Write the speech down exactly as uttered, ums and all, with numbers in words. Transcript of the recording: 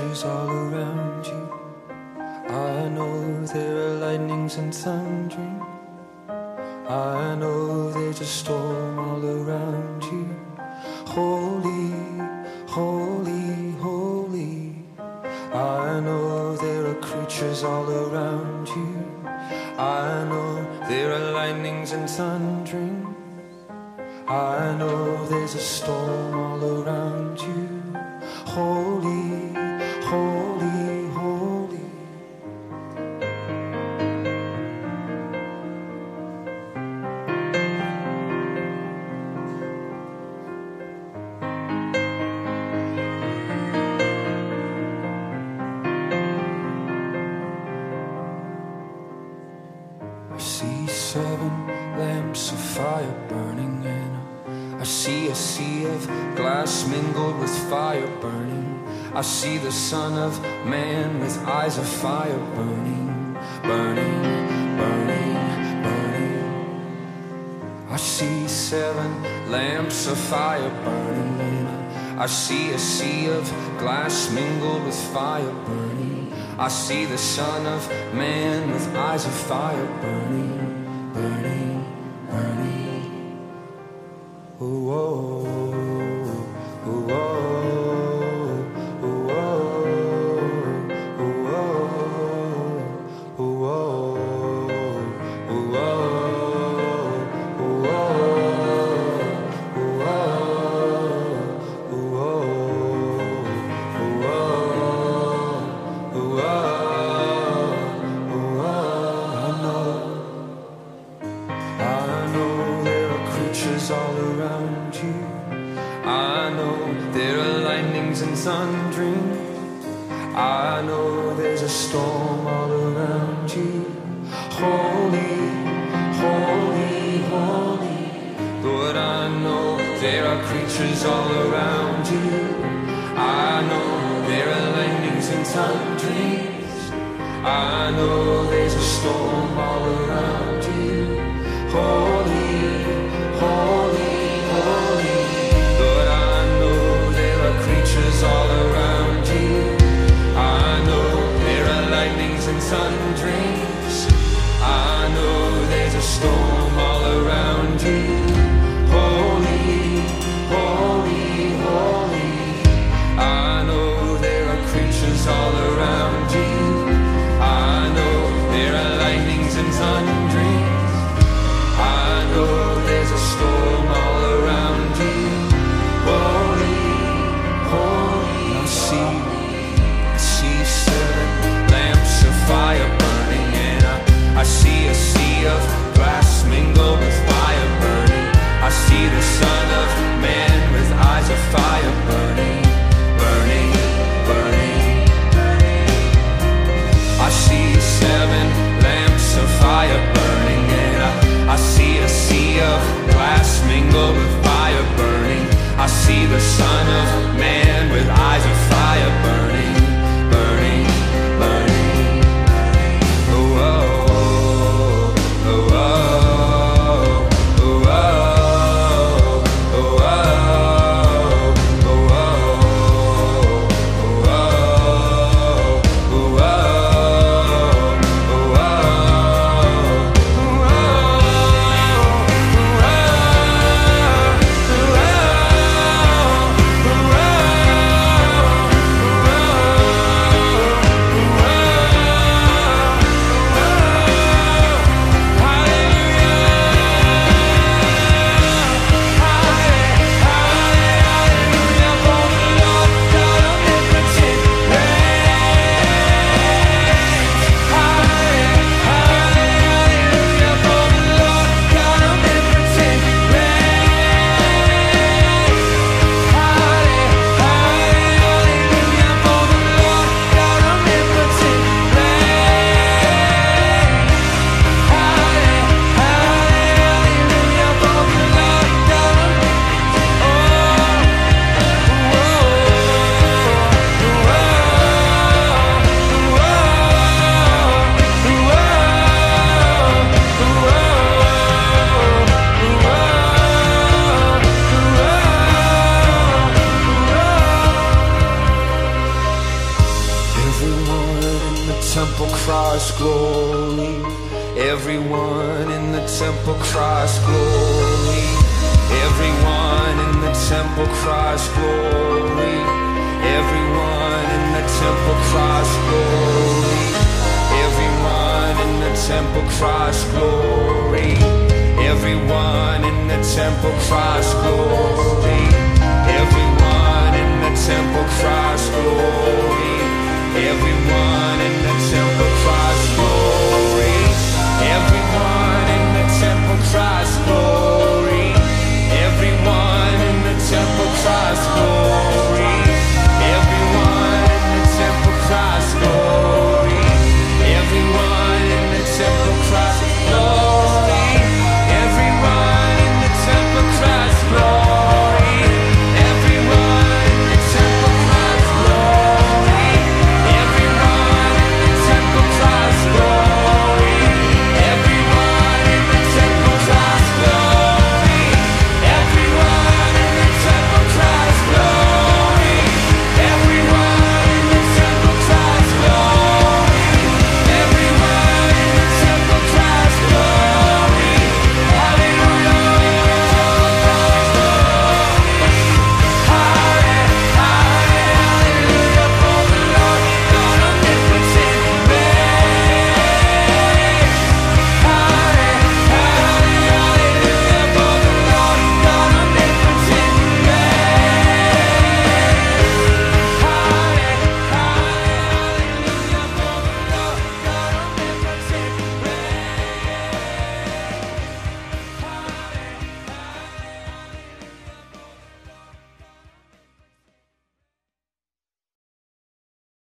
creatures all around you. I know there are lightnings and thundering. I know there's a storm all around you. Holy, holy, holy. I know there are creatures all around you. I know there are lightnings and thundering. I know there's a storm all around you. Holy, holy, holy. I see seven lamps of fire burning, and I see a sea of glass mingled with fire burning. I see the Son of Man with eyes of fire burning, burning, burning, burning. I see seven lamps of fire burning, and I see a sea of glass mingled with fire burning. I see the Son of Man with eyes of fire burning, burning, burning. Oh, oh, oh, oh. All around you. I know there are lightnings and thundering. I know there's a storm all around you. Holy, holy, holy. Lord, I know there are creatures all around you. I know there are lightnings and thunderings. I know there's a storm all around you. Holy, holy, holy. Lord, I know there are creatures all around you. I know there are lightnings and thunderings. I know there's a storm all around you. Holy, holy, holy. I know there are creatures all around you. I know there are lightnings and thunderings. I know there's a storm all around you. Holy, holy. I see, I see seven lamps of fire burning, and I, I see a sea of glass mingled with fire burning. I see the Son of Man with eyes of fire burning, burning, burning, burning. I see seven lamps of fire burning, and I, I see a sea of glass mingled with fire burning. I see the Son of Man with eyes of fire burning, burning, burning. Oh, oh, oh, oh, oh, oh, oh, oh, oh, oh, oh, oh. temple cries glory. Everyone in the temple cries glory. Everyone in the temple cries glory. Everyone in the temple cries glory. Everyone in the temple cries glory. Everyone in the temple cries glory. Everyone in the temple cries glory. Everyone in the